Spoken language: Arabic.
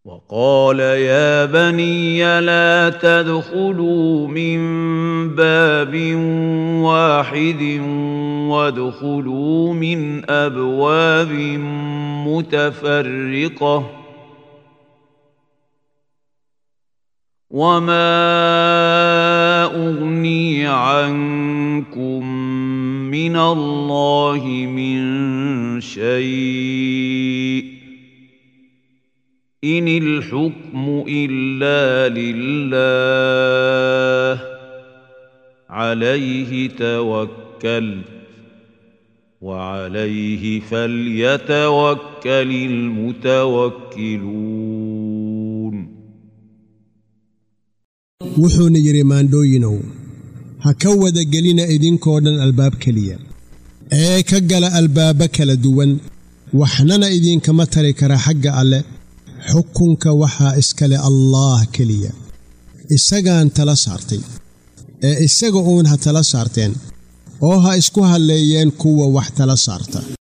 وقال يا بني لا تدخلوا من باب واحد وادخلوا من أبواب متفرقة وما أغني عنكم من الله من شيء إن الحكم إلا لله عليه توكلت وعليه فليتوكل المتوكلون wuxuuna yidhi maandhooyinow ha ka wada gelina idinkoo dhan albaab keliya ee ka gala albaaba kala duwan waxnana idinkama tari kara xagga alle xukunka waxaa iskale allaah keliya isagaan tala saartay ee isaga uun ha tala saarteen oo ha isku halleeyeen kuwa wax tala saarta